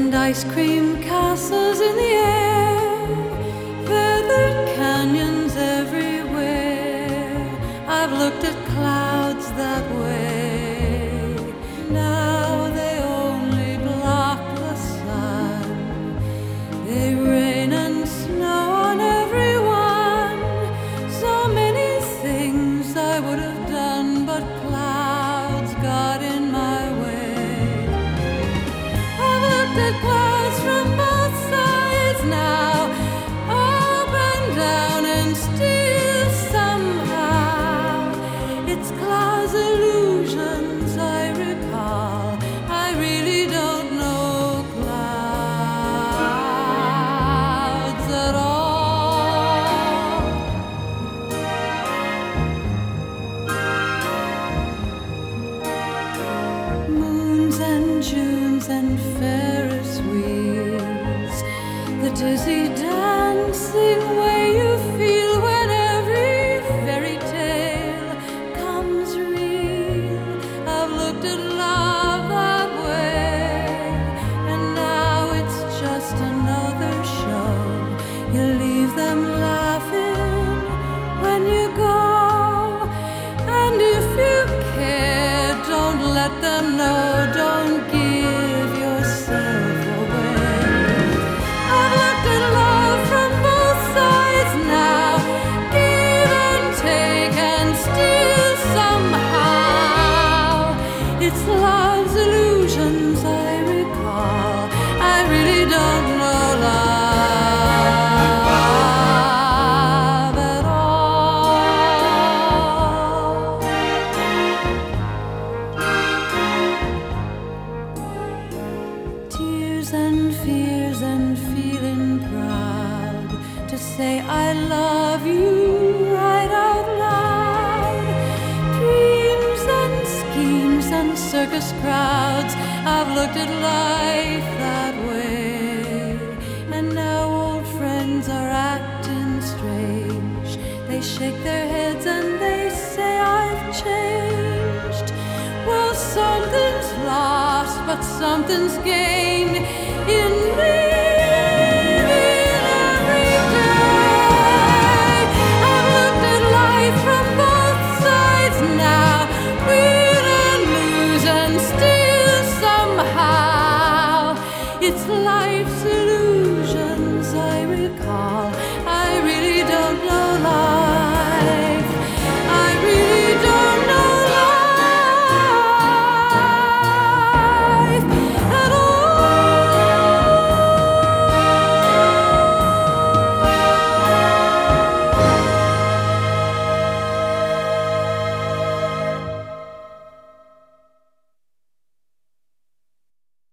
and ice cream castles in the air, feathered canyons everywhere. I've looked at clouds that way. Now they only block the sun. They rain and snow on everyone. So many things I would have done, but clouds got in my way. I've looked at clouds from both sides now, up and down, and still somehow it's clouds' illusions I recall. I really don't know clouds at all. Moons and Junes and Ferris wheels, the dizzy dancing way you feel when every fairy tale comes real. I've looked at love that way, and now it's just another show. You leave them laughing when you go, and if you care, don't let them know. Don't give yourself away. I've looked at love from both sides now, give and take, and still somehow it's love's illusions I recall. I really don't know love at all. Tears and fears and feeling proud to say I love you right out loud. Dreams and schemes and circus crowds, I've looked at life that way, and now old friends are acting strange. They shake their heads and they say I've changed. Well, something's lost, but something's gained in me. Every day I've looked at life from both sides now, win and lose, and still somehow it's life's illusions I recall.